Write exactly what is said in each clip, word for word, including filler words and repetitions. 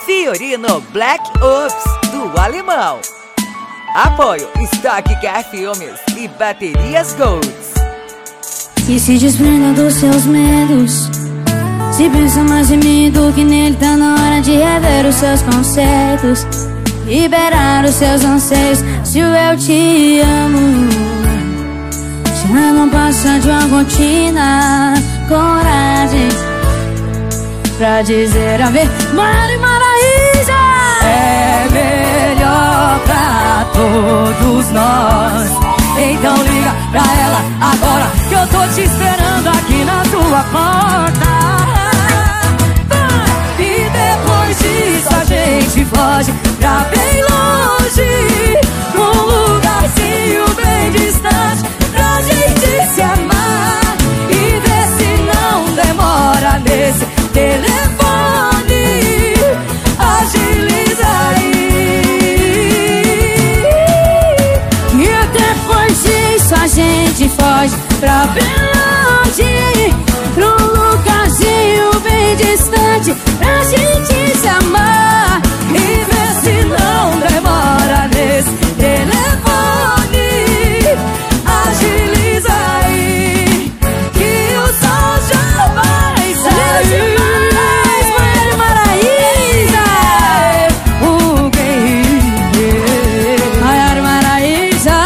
Fiorino Black Ops do Alemão. Apoio Estoque Car Filmes e Baterias Golds. E se desprenda dos seus medos. Se pensa mais em mim do que nele, tá na hora de rever os seus conceitos, liberar os seus anseios. Se o eu te amo já não passa de uma rotina, coragem pra dizer a verdade. Mari Maraísa, é melhor pra todos nós. Então liga pra ela agora, que eu tô te esperando aqui na tua porta. E depois disso a gente foge pra bem longe, num lugarzinho bem distante, pra gente se amar e ver se não demora nesse telefone. Agiliza aí, e depois disso a gente foge pra bem longe, num lugarzinho bem distante, pra gente se amar e ver se não demora nesse telefone. Agiliza aí, que o sol já vai sair. Mari Maraísa, O que Mari Maraísa.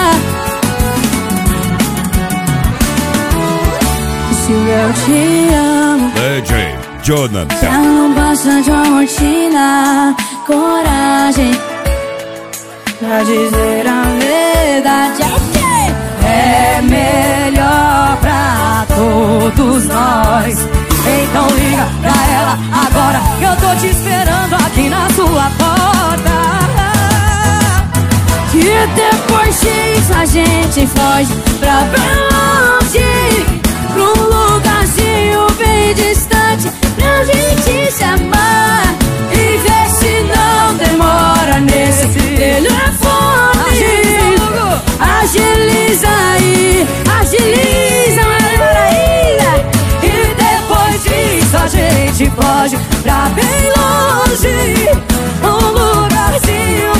Se eu te amo, D J Jonathan, já não passa de uma rotina, coragem pra dizer a verdade. é melhor pra todos nós. Então liga pra ela agora, que eu tô te esperando aqui na sua porta. E depois disso a gente foge pra bem longe, num lugarzinho bem distante, pra gente se amar e ver se não demora nesse telefone. Agiliza aí, agiliza, Mari Maraísa. E depois disso a gente foge pra bem longe, um lugarzinho